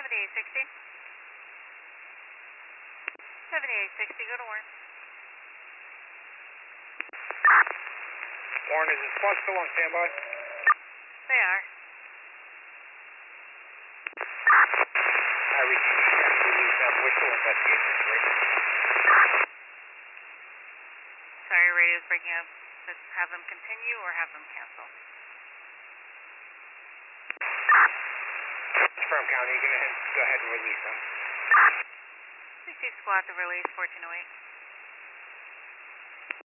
7860. 7860, go to Warren. Warren, is the squad still on standby? They are. I received press release of whistle investigation. Sorry, radio's breaking up. Let's have them continue or have them cancel. Confirm, County, you're going to go ahead and release them. Receive squad to release 1408.